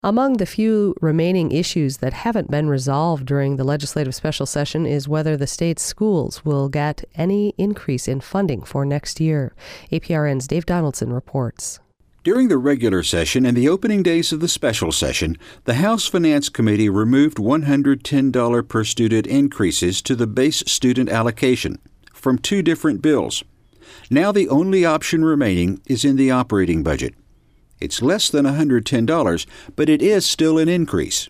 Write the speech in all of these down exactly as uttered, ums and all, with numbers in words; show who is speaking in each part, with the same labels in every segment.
Speaker 1: Among the few remaining issues that haven't been resolved during the legislative special session is whether the state's schools will get any increase in funding for next year. A P R N's Dave Donaldson reports.
Speaker 2: During the regular session and the opening days of the special session, the House Finance Committee removed one hundred ten dollars per student increases to the base student allocation from two different bills. Now the only option remaining is in the operating budget. It's less than one hundred ten dollars, but it is still an increase.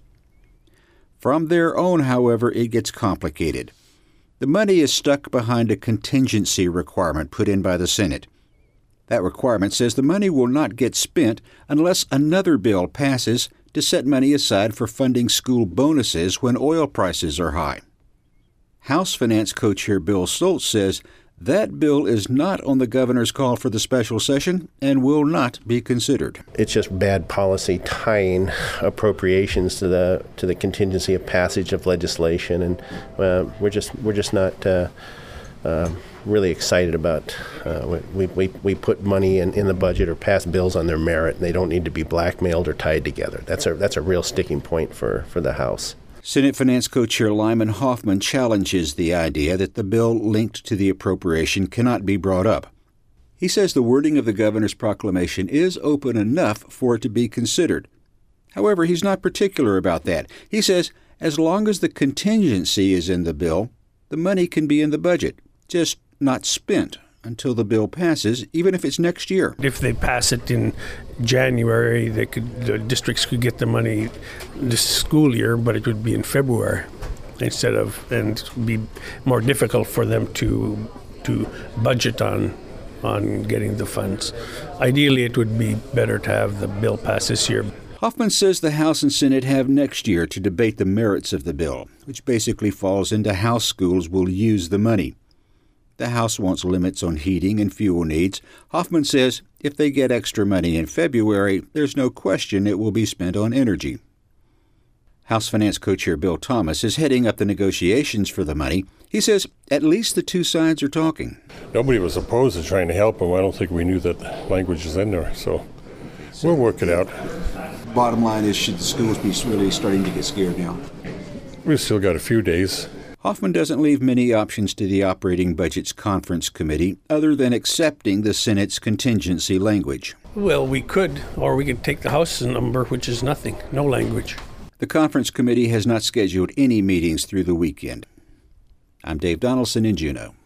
Speaker 2: From their own, however, it gets complicated. The money is stuck behind a contingency requirement put in by the Senate. That requirement says the money will not get spent unless another bill passes to set money aside for funding school bonuses when oil prices are high. House Finance Co-Chair Bill Stoltz says that bill is not on the governor's call for the special session and will not be considered.
Speaker 3: It's just bad policy tying appropriations to the to the contingency of passage of legislation, and uh, we're just we're just not uh, uh, really excited about. Uh, we, we we put money in, in the budget or pass bills on their merit, and they don't need to be blackmailed or tied together. That's a that's a real sticking point for, for the House.
Speaker 2: Senate Finance Co-Chair Lyman Hoffman challenges the idea that the bill linked to the appropriation cannot be brought up. He says the wording of the governor's proclamation is open enough for it to be considered. However, he's not particular about that. He says as long as the contingency is in the bill, the money can be in the budget, just not spent until the bill passes, even if it's next year.
Speaker 4: If they pass it in January, they could the districts could get the money this school year, but it would be in February instead of, and it would be more difficult for them to to budget on on getting the funds. Ideally, it would be better to have the bill pass this year.
Speaker 2: Hoffman says the House and Senate have next year to debate the merits of the bill, which basically falls into how schools will use the money. The House wants limits on heating and fuel needs. Hoffman says if they get extra money in February, there's no question it will be spent on energy. House Finance Co-Chair Bill Thomas is heading up the negotiations for the money. He says at least the two sides are talking.
Speaker 5: Nobody was opposed to trying to help them. I don't think we knew that language was in there, so we'll work it out.
Speaker 2: Bottom line is, should the schools be really starting to get scared now?
Speaker 5: We've still got a few days.
Speaker 2: Hoffman doesn't leave many options to the Operating Budgets Conference Committee other than accepting the Senate's contingency language.
Speaker 4: Well, we could, or we could take the House number, which is nothing, no language.
Speaker 2: The Conference Committee has not scheduled any meetings through the weekend. I'm Dave Donaldson in Juneau.